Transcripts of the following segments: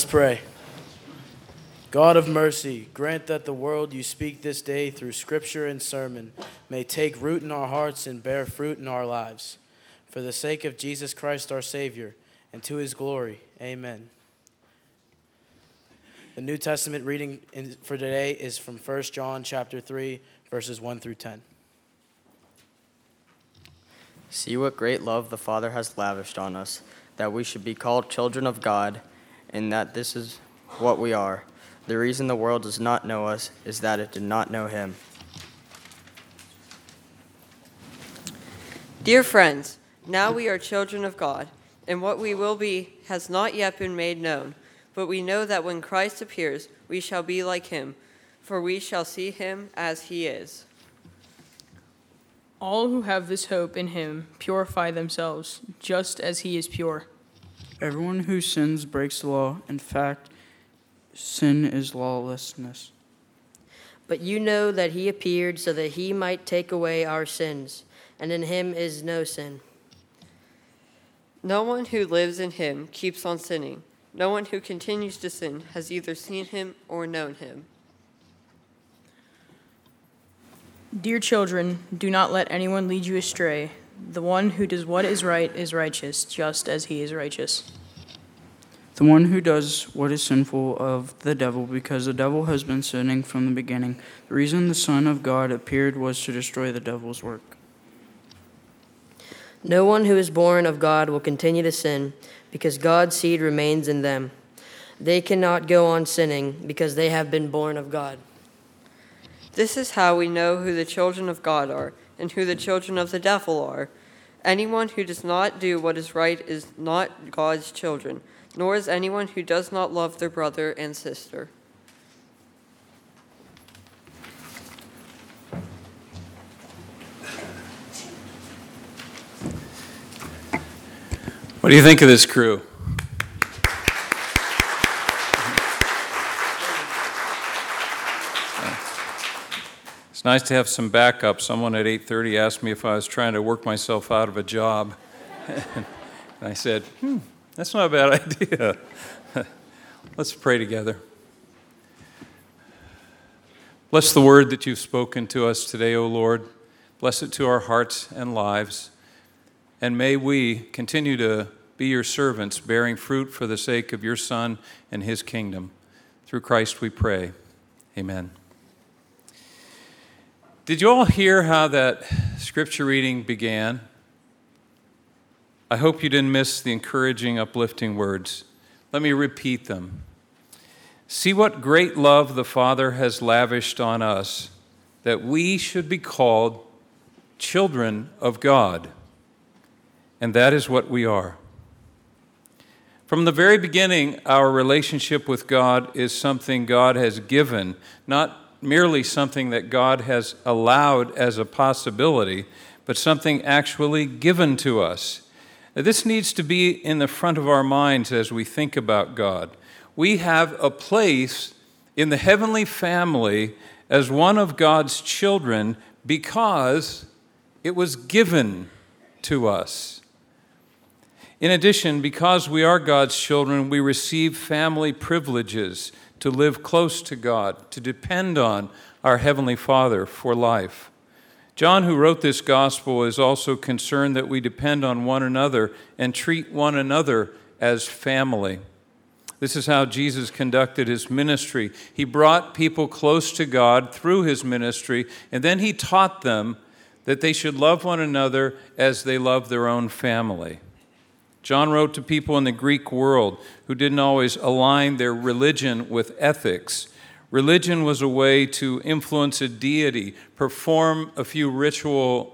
pray. God of mercy, grant that the word you speak this day through scripture and sermon may take root in our hearts and bear fruit in our lives. For the sake of Jesus Christ our Savior, and to his glory, amen. The New Testament reading for today is from 1 John chapter 3, verses 1 through 10. See what great love the Father has lavished on us, that we should be called children of God, and that this is what we are. The reason the world does not know us is that it did not know him. Dear friends, now we are children of God, and what we will be has not yet been made known. But we know that when Christ appears, we shall be like him, for we shall see him as he is. All who have this hope in him purify themselves, just as he is pure. Everyone who sins breaks the law. In fact, sin is lawlessness. But you know that he appeared so that he might take away our sins, and in him is no sin. No one who lives in him keeps on sinning. No one who continues to sin has either seen him or known him. Dear children, do not let anyone lead you astray. The one who does what is right is righteous, just as he is righteous. The one who does what is sinful of the devil, because the devil has been sinning from the beginning. The reason the Son of God appeared was to destroy the devil's work. No one who is born of God will continue to sin, because God's seed remains in them. They cannot go on sinning, because they have been born of God. This is how we know who the children of God are and who the children of the devil are. Anyone who does not do what is right is not God's children, nor is anyone who does not love their brother and sister. What do you think of this crew? It's nice to have some backup. Someone at 8:30 asked me if I was trying to work myself out of a job. And I said, that's not a bad idea. Let's pray together. Bless the word that you've spoken to us today, O Lord. Bless it to our hearts and lives. And may we continue to be your servants, bearing fruit for the sake of your Son and his kingdom. Through Christ we pray. Amen. Did you all hear how that scripture reading began? I hope you didn't miss the encouraging, uplifting words. Let me repeat them. See what great love the Father has lavished on us, that we should be called children of God. And that is what we are. From the very beginning, our relationship with God is something God has given, not merely something that God has allowed as a possibility, but something actually given to us. This needs to be in the front of our minds as we think about God. We have a place in the heavenly family as one of God's children because it was given to us. In addition, because we are God's children, we receive family privileges to live close to God, to depend on our Heavenly Father for life. John, who wrote this gospel, is also concerned that we depend on one another and treat one another as family. This is how Jesus conducted his ministry. He brought people close to God through his ministry, and then he taught them that they should love one another as they love their own family. John wrote to people in the Greek world who didn't always align their religion with ethics. Religion was a way to influence a deity, perform a few rituals,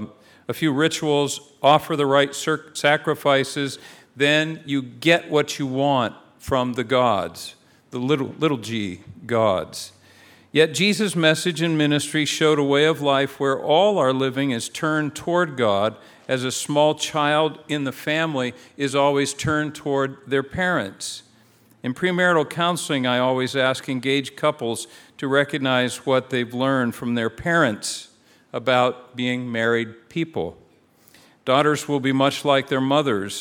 offer the right sacrifices, then you get what you want from the gods, the little g gods. Yet Jesus' message and ministry showed a way of life where all our living is turned toward God, as a small child in the family is always turned toward their parents. In premarital counseling, I always ask engaged couples to recognize what they've learned from their parents about being married people. Daughters will be much like their mothers,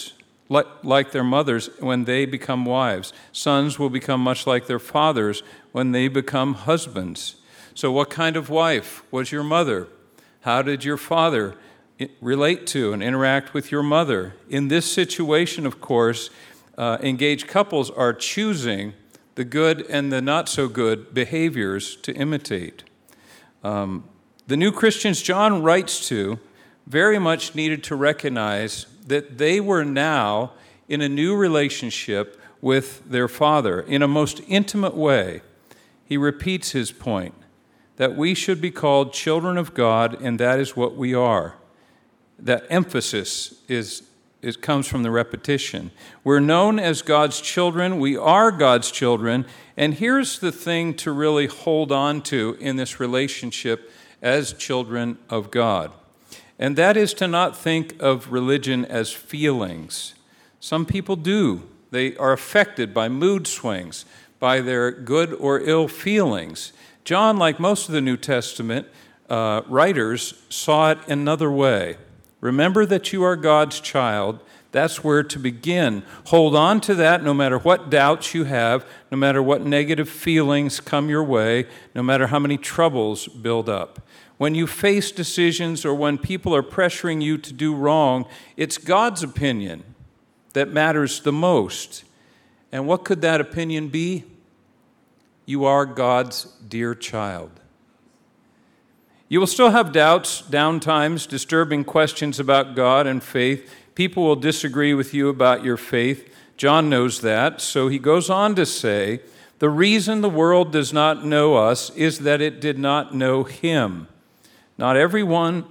like their mothers when they become wives. Sons will become much like their fathers when they become husbands. So what kind of wife was your mother? How did your father relate to and interact with your mother? In this situation, of course, engaged couples are choosing the good and the not so good behaviors to imitate. The new Christians John writes to very much needed to recognize that they were now in a new relationship with their Father in a most intimate way. He repeats his point that we should be called children of God, and that is what we are. That emphasis comes from the repetition. We're known as God's children. We are God's children. And here's the thing to really hold on to in this relationship as children of God. And that is to not think of religion as feelings. Some people do. They are affected by mood swings, by their good or ill feelings. John, like most of the New Testament writers, saw it another way. Remember that you are God's child. That's where to begin. Hold on to that no matter what doubts you have, no matter what negative feelings come your way, no matter how many troubles build up. When you face decisions or when people are pressuring you to do wrong, it's God's opinion that matters the most. And what could that opinion be? You are God's dear child. You will still have doubts, downtimes, disturbing questions about God and faith. People will disagree with you about your faith. John knows that, so he goes on to say, the reason the world does not know us is that it did not know him. Not everyone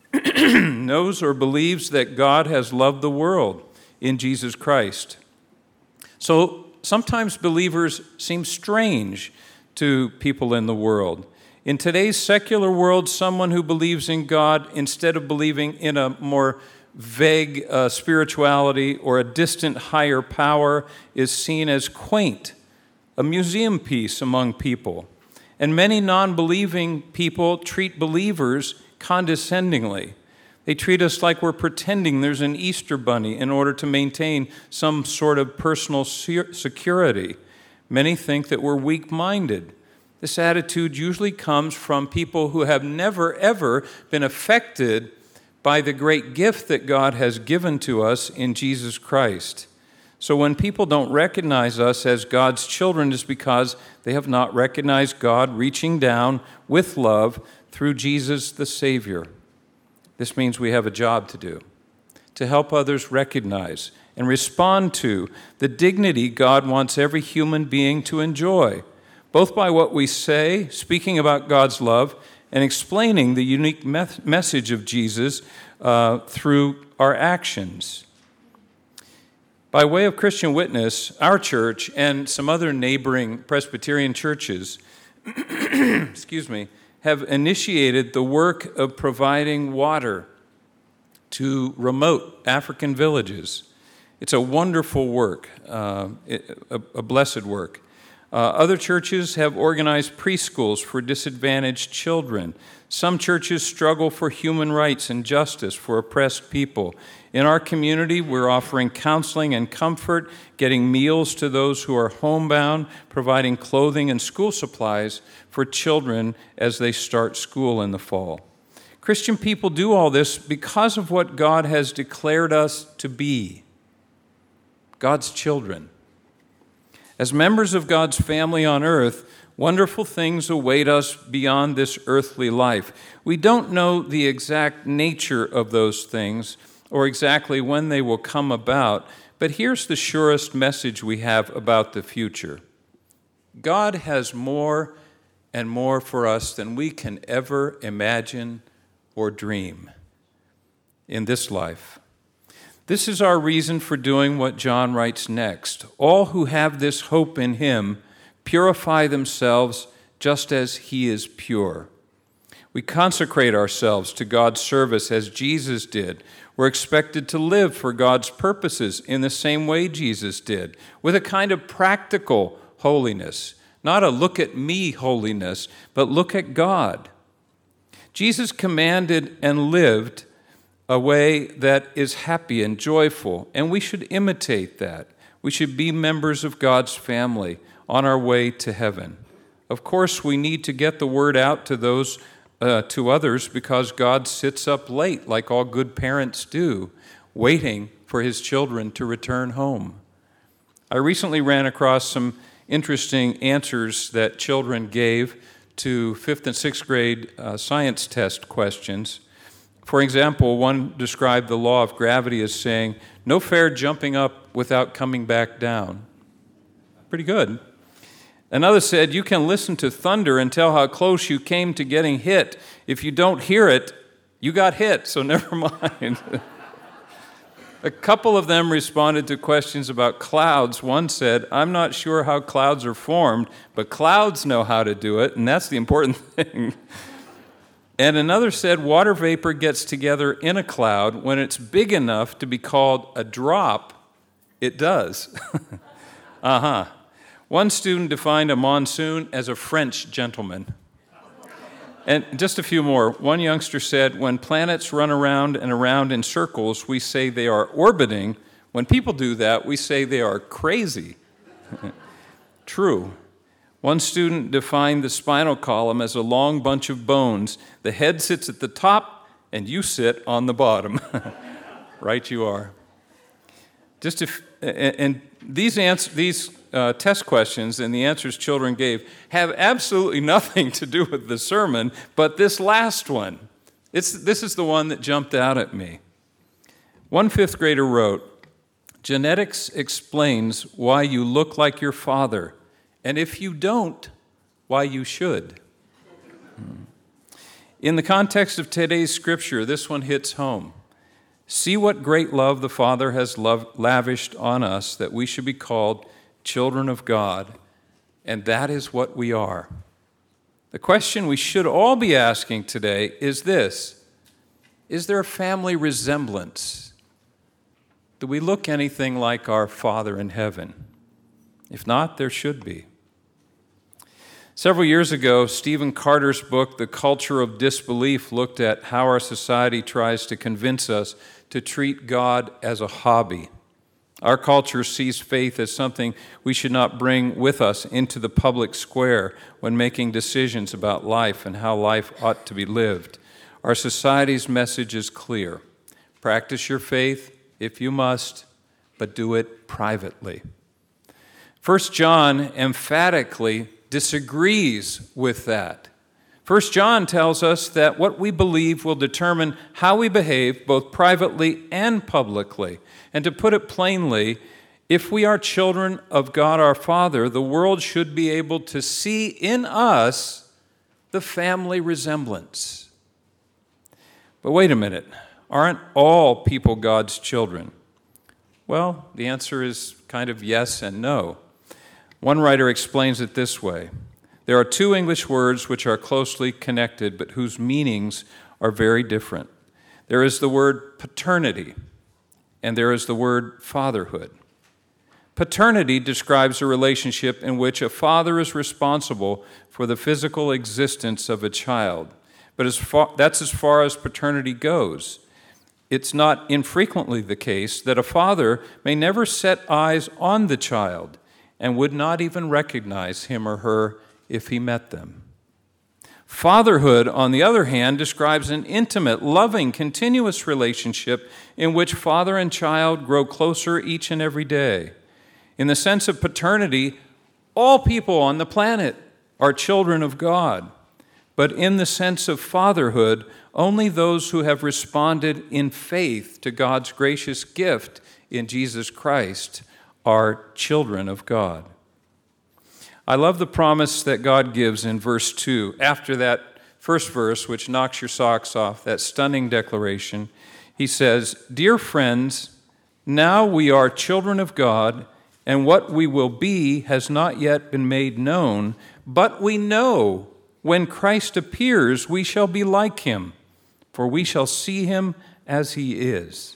knows or believes that God has loved the world in Jesus Christ. So sometimes believers seem strange to people in the world. In today's secular world, someone who believes in God, instead of believing in a more vague spirituality or a distant higher power, is seen as quaint, a museum piece among people. And many non-believing people treat believers condescendingly. They treat us like we're pretending there's an Easter bunny in order to maintain some sort of personal security. Many think that we're weak-minded. This attitude usually comes from people who have never, ever been affected by the great gift that God has given to us in Jesus Christ. So when people don't recognize us as God's children, it's because they have not recognized God reaching down with love through Jesus the Savior. This means we have a job to do, to help others recognize and respond to the dignity God wants every human being to enjoy, both by what we say, speaking about God's love, and explaining the unique message of Jesus through our actions. By way of Christian witness, our church and some other neighboring Presbyterian churches have initiated the work of providing water to remote African villages. It's a wonderful work, a blessed work. Other churches have organized preschools for disadvantaged children. Some churches struggle for human rights and justice for oppressed people. In our community, we're offering counseling and comfort, getting meals to those who are homebound, providing clothing and school supplies for children as they start school in the fall. Christian people do all this because of what God has declared us to be, God's children. As members of God's family on earth, wonderful things await us beyond this earthly life. We don't know the exact nature of those things or exactly when they will come about, but here's the surest message we have about the future. God has more and more for us than we can ever imagine or dream in this life. This is our reason for doing what John writes next. All who have this hope in him purify themselves just as he is pure. We consecrate ourselves to God's service as Jesus did. We're expected to live for God's purposes in the same way Jesus did, with a kind of practical holiness, not a look at me holiness, but look at God. Jesus commanded and lived a way that is happy and joyful, and we should imitate that. We should be members of God's family on our way to heaven. Of course, we need to get the word out to others because God sits up late, like all good parents do, waiting for his children to return home. I recently ran across some interesting answers that children gave to 5th and 6th grade science test questions. For example, one described the law of gravity as saying, "No fair jumping up without coming back down." Pretty good. Another said, "You can listen to thunder and tell how close you came to getting hit. If you don't hear it, you got hit, so never mind." A couple of them responded to questions about clouds. One said, "I'm not sure how clouds are formed, but clouds know how to do it, and that's the important thing." And another said, "Water vapor gets together in a cloud. When it's big enough to be called a drop, it does." One student defined a monsoon as a French gentleman. And just a few more. One youngster said, "When planets run around and around in circles, we say they are orbiting. When people do that, we say they are crazy." True. One student defined the spinal column as a long bunch of bones. The head sits at the top, and you sit on the bottom. Right you are. And these test questions and the answers children gave have absolutely nothing to do with the sermon, but this last one. This is the one that jumped out at me. One 5th grader wrote, "Genetics explains why you look like your father, and if you don't, why you should." In the context of today's scripture, this one hits home. See what great love the Father has lavished on us, that we should be called children of God, and that is what we are. The question we should all be asking today is this: is there a family resemblance? Do we look anything like our Father in heaven? If not, there should be. Several years ago, Stephen Carter's book, The Culture of Disbelief, looked at how our society tries to convince us to treat God as a hobby. Our culture sees faith as something we should not bring with us into the public square when making decisions about life and how life ought to be lived. Our society's message is clear. Practice your faith if you must, but do it privately. 1 John emphatically disagrees with that. 1 John tells us that what we believe will determine how we behave both privately and publicly. And to put it plainly, if we are children of God our Father, the world should be able to see in us the family resemblance. But wait a minute, aren't all people God's children? Well, the answer is kind of yes and no. One writer explains it this way: there are two English words which are closely connected, but whose meanings are very different. There is the word paternity, and there is the word fatherhood. Paternity describes a relationship in which a father is responsible for the physical existence of a child. But that's as far as paternity goes. It's not infrequently the case that a father may never set eyes on the child and would not even recognize him or her if he met them. Fatherhood, on the other hand, describes an intimate, loving, continuous relationship in which father and child grow closer each and every day. In the sense of paternity, all people on the planet are children of God. But in the sense of fatherhood, only those who have responded in faith to God's gracious gift in Jesus Christ are children of God. I love the promise that God gives in verse 2. After that first verse, which knocks your socks off, that stunning declaration, he says, "Dear friends, now we are children of God, and what we will be has not yet been made known, but we know when Christ appears, we shall be like him, for we shall see him as he is."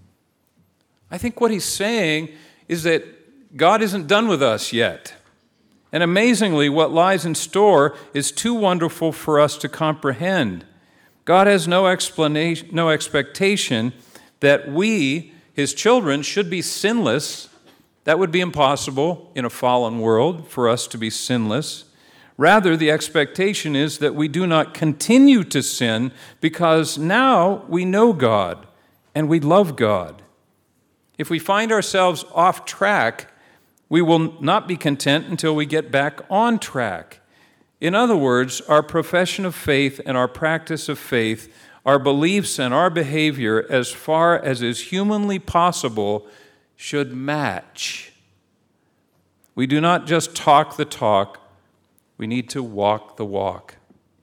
I think what he's saying is that God isn't done with us yet. And amazingly, what lies in store is too wonderful for us to comprehend. God has no expectation that we, his children, should be sinless. That would be impossible in a fallen world for us to be sinless. Rather, the expectation is that we do not continue to sin because now we know God and we love God. If we find ourselves off track, we will not be content until we get back on track. In other words, our profession of faith and our practice of faith, our beliefs and our behavior, as far as is humanly possible, should match. We do not just talk the talk, we need to walk the walk.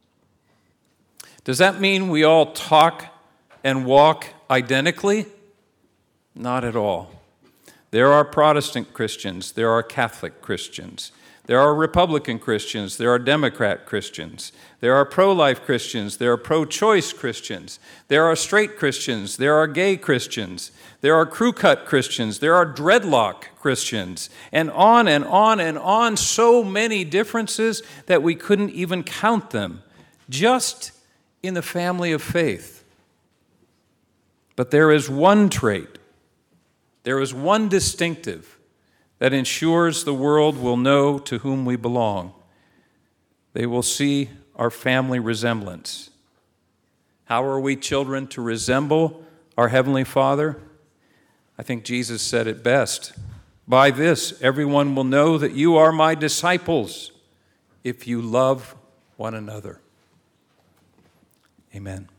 Does that mean we all talk and walk identically? Not at all. There are Protestant Christians, there are Catholic Christians, there are Republican Christians, there are Democrat Christians, there are pro-life Christians, there are pro-choice Christians, there are straight Christians, there are gay Christians, there are crew-cut Christians, there are dreadlock Christians, and on and on and on, so many differences that we couldn't even count them, just in the family of faith. But there is one trait, there is one distinctive that ensures the world will know to whom we belong. They will see our family resemblance. How are we children to resemble our Heavenly Father? I think Jesus said it best. By this, everyone will know that you are my disciples if you love one another. Amen.